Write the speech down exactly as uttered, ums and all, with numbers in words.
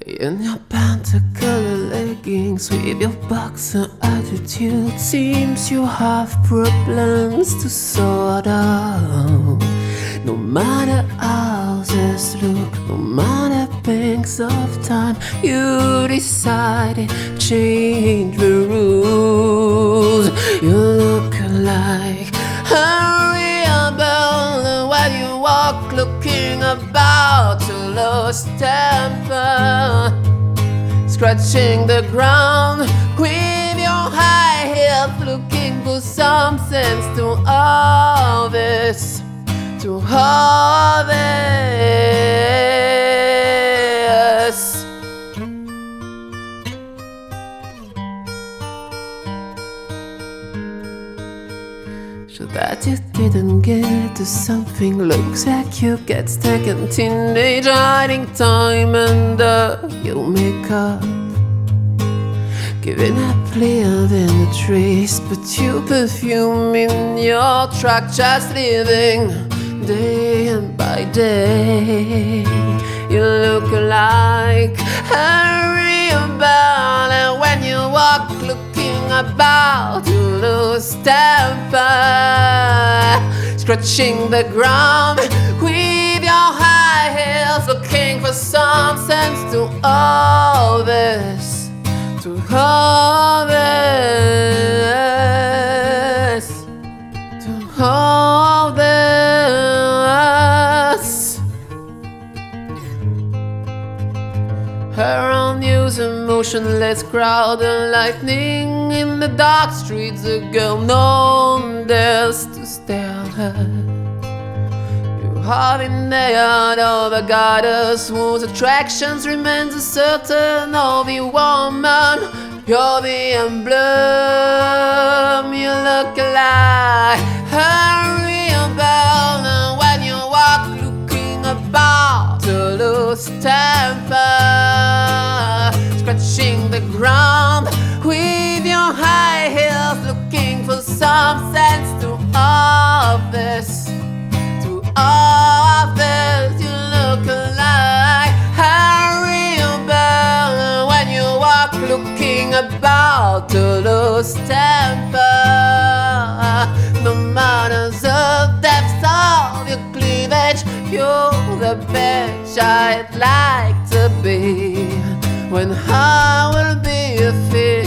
In your pentacolor leggings, with your boxer attitude, seems you have problems to sort out. No matter how this look, no matter banks of time, you decided to change the rules. You look like a real bell when you walk, looking about to lose temper, scratching the ground with your high heels, looking for some sense to all this, to all this. So that you didn't get to something, looks like you get stuck in teenage hiding time under your makeup, giving up clear than a trace, but you perfume in your truck, just living day by day. You look like a real bell, and when you walk, looking about to lose temper, scratching the ground with your high heels, looking for some sense to all this, to all this, to all this. Around you's a motionless crowd, and lightning in the dark streets, a girl no one dares to stare at her. You are been there of a goddess whose attractions remains a certain of the woman. You're the emblem, you look like a real bell, and when you walk, looking about to lose temper, scratching the ground with your high heels, looking for some sense to all of this, to all of this. You look like a real bell, and when you walk, looking about to lose temper, no matter the depths of your cleavage, you're the bitch I'd like to be when I will be a fish.